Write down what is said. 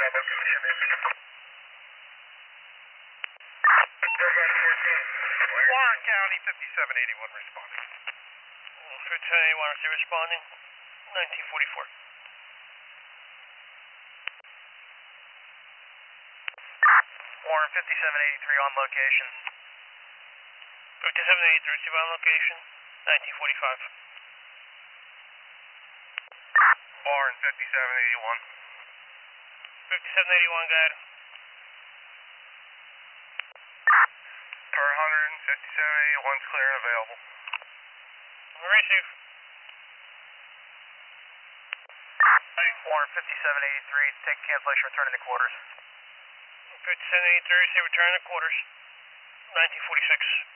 Warren County, 5781 responding. 5781, is he responding? 1944. Warren 5783 on location. 5783, receive on location, 1945. Warren 5781. 5781, got it. Per 100, 5781's clear and available. Receive. Warren 5783, take cancellation, returning to quarters. 5783, receive, return to quarters, 1946.